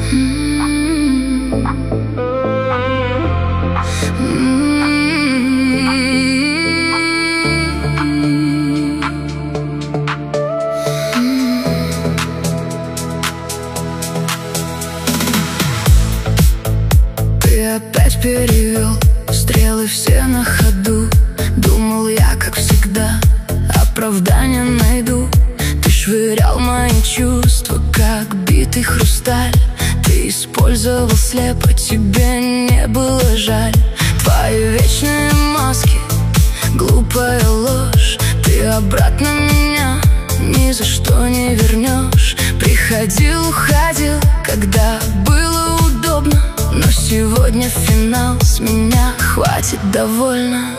Ты опять перевел стрелы все на ходу. Думал я, как всегда, оправдания найду. Ты швырял мои чувства, как битый хрусталь. Ты использовал слепо, тебе не было жаль. Твои вечные маски, глупая ложь. Ты обратно меня ни за что не вернешь. Приходил, уходил, когда было удобно. Но сегодня финал, с меня хватит довольно.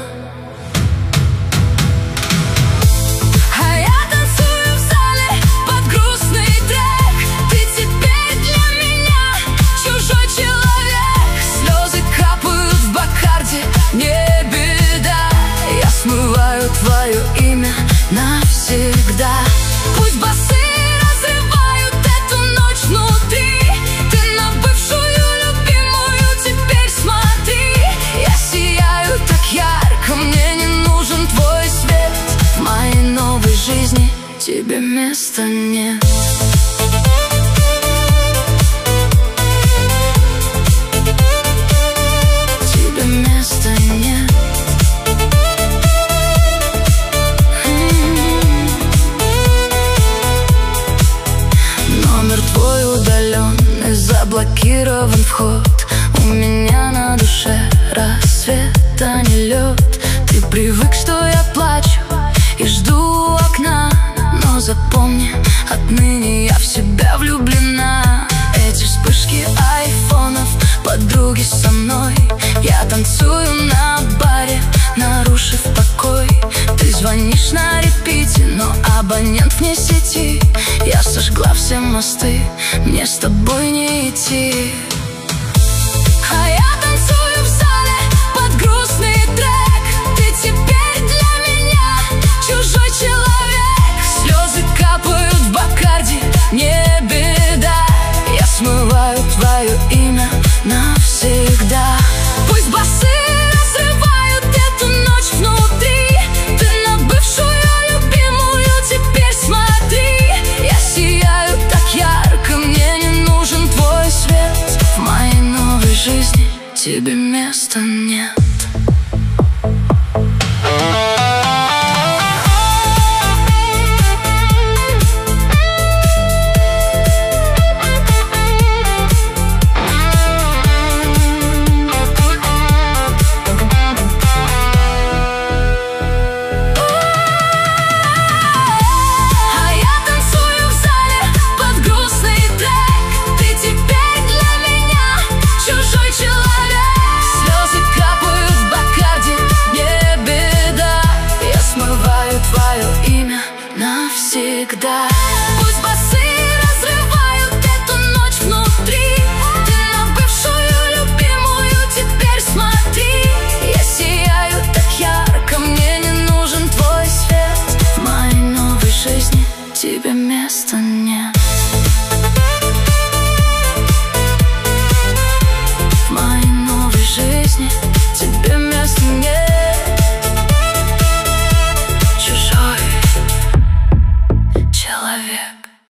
А я танцую в зале под грустный трек. Ты теперь для меня чужой человек. Слезы капают в Бакарди, не беда. Я смываю твое имя навсегда. Пусть басы разрывают эту ночь внутри. Ты на бывшую любимую теперь смотри. Я сияю так ярко, мне не нужен твой свет. В моей новой жизни тебе места нет. Тебе места нет. Номер твой удаленный, заблокирован вход. У меня на душе рассвет, а не лед. Ты привык, что я плачу и жду у окна. Но запомни, отныне я в себя влюблена. Эти вспышки айфонов, подруги со мной. Я танцую на баре, нарушив покой. Ты звонишь на репите, но абонент вне сети. Я сожгла все мосты, мне с тобой не идти. А я танцую в зале под грустный трек. Ты теперь для меня чужой человек. Слезы капают в Бакарди, не беда. Я смываю твое имя навсегда. Пусть басы разрывают эту ночь внутри. Ты на бывшую любимую теперь смотри. Я сияю так ярко, мне не нужен твой свет. В моей новой жизни тебе места нет.